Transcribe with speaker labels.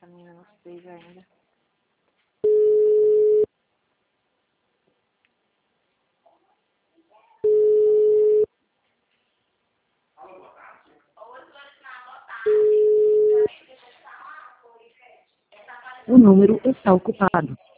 Speaker 1: essa menina não fez ainda.
Speaker 2: O número está ocupado.